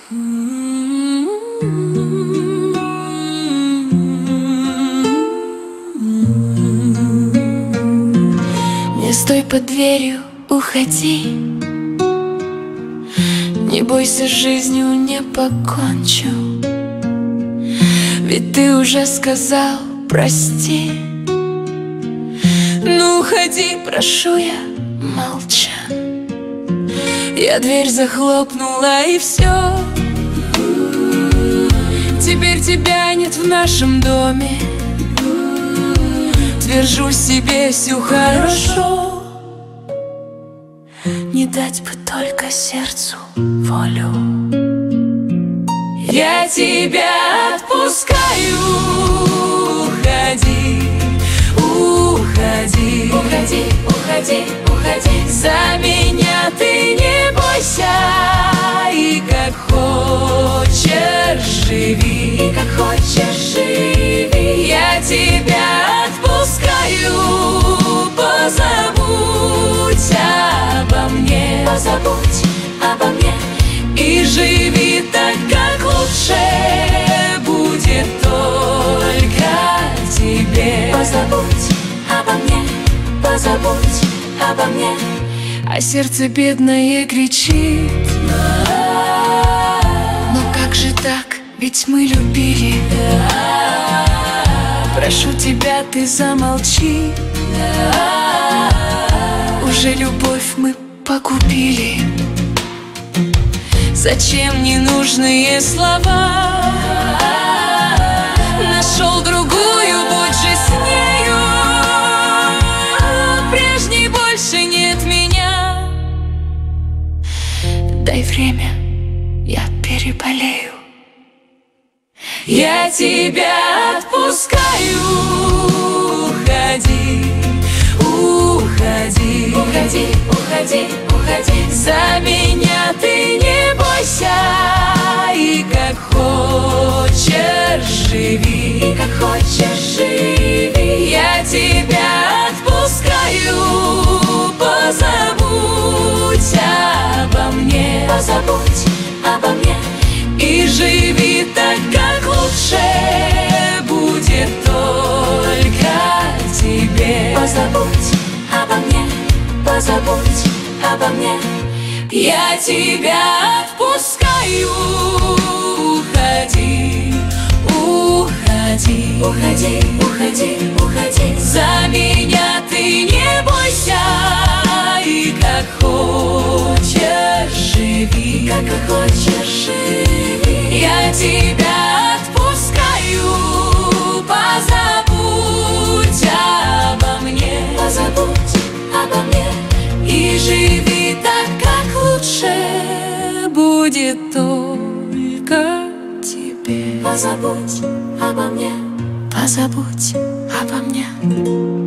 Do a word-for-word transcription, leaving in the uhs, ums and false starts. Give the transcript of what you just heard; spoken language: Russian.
Не стой под дверью, уходи. Не бойся, жизнью не покончу. Ведь ты уже сказал прости. Ну уходи, прошу я, молча. Я дверь захлопнула и все. Теперь тебя нет в нашем доме. Твержу себе, всё хорошо. Не дать бы только сердцу волю. Я тебя отпускаю. Уходи, уходи, уходи, уходи, уходи. За меня ты не бойся. И как хочешь живи, и как хочешь живи. Я тебя отпускаю. Позабудь обо мне, позабудь обо мне. И живи так, как лучше будет только тебе. Позабудь обо мне, позабудь обо мне. А сердце бедное кричит: но как же так, ведь мы любили. Прошу тебя, ты замолчи. Уже любовь мы погубили. Зачем ненужные слова? Нашел другую, будь же с нею. Прежней больше нет меня. Дай время, я переболею. Я тебя отпускаю. Уходи, уходи, уходи, уходи, уходи. За меня ты не бойся. И как хочешь живи, и как хочешь живи. Я тебя отпускаю. Позабудь обо мне, позабудь обо мне. И живи так, как лучше будет только тебе. Позабудь обо мне, позабудь обо мне. Я тебя отпускаю. Уходи, уходи, уходи, уходи, уходи. За меня ты не бойся. И как хочешь живи, как хочешь живи. Я тебя отпускаю. Позабудь обо мне, позабудь обо мне. И живи так, как лучше будет только тебе. Позабудь обо мне, позабудь обо мне.